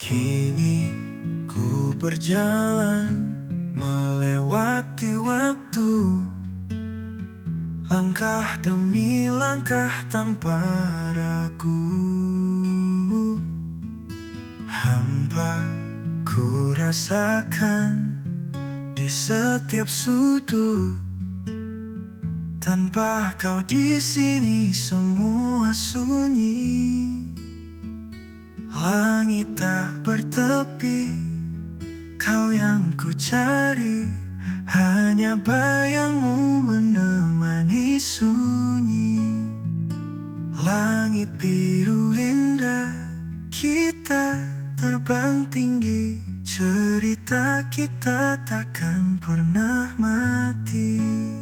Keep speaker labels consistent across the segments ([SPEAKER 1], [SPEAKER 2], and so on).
[SPEAKER 1] Kini ku berjalan melewati waktu, langkah demi langkah tanpa ragu. Hampa ku rasakan di setiap sudut. Tanpa kau di sini semua sunyi. Langit tak bertepi, kau yang ku cari. Hanya bayangmu menemani sunyi. Langit biru indah, kita terbang tinggi. Cerita kita takkan pernah mati.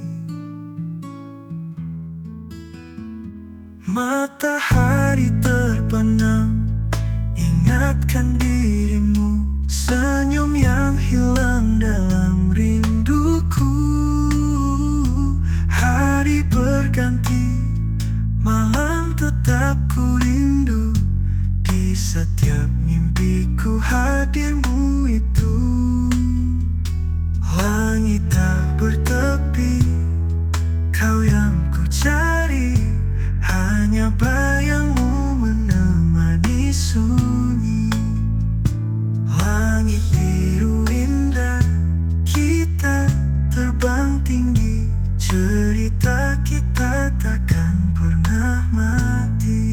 [SPEAKER 1] Matahari terbenam, ingatkan dirimu. Senyum yang hilang dalam rinduku. Hari berganti, malam tetap ku rindu. Di setiap mimpiku hadirmu itu. Langit tak bertepi, kau yang ku cari. Hanya bayangmu menemani sunyi. Langit biru indah, kita terbang tinggi. Cerita kita takkan pernah mati.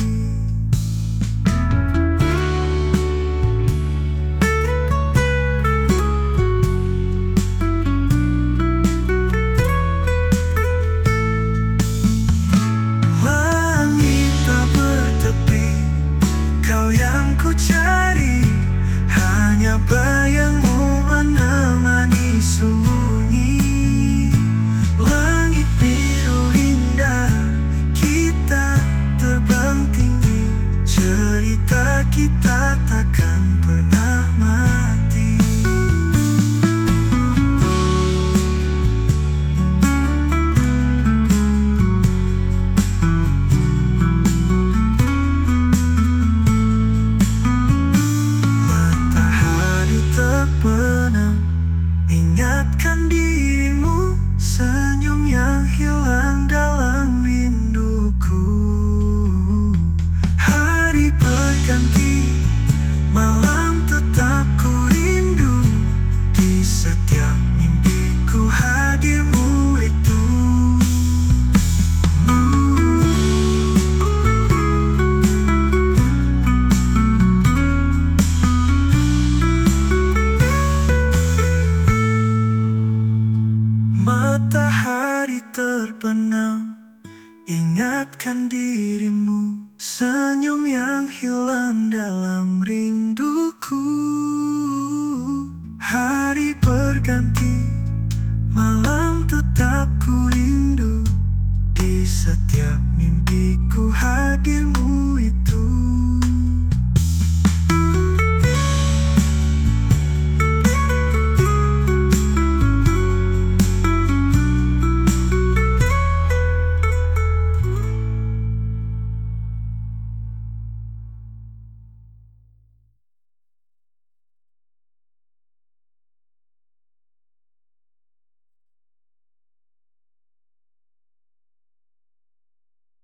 [SPEAKER 1] Langit tak bertepi, kau yang ku cari. Hanya bayangmu menemani sunyi. Langit biru indah, kita terbang tinggi. Cerita kita takkan pernah mati. Matahari terbenam, ingatkan dirimu. Senyum yang hilang dalam rinduku. Hari berganti, malam tetap ku rindu. Di setiap mimpiku hadirmu itu. Matahari terbenam, ingatkan dirimu. Senyum yang hilang dalam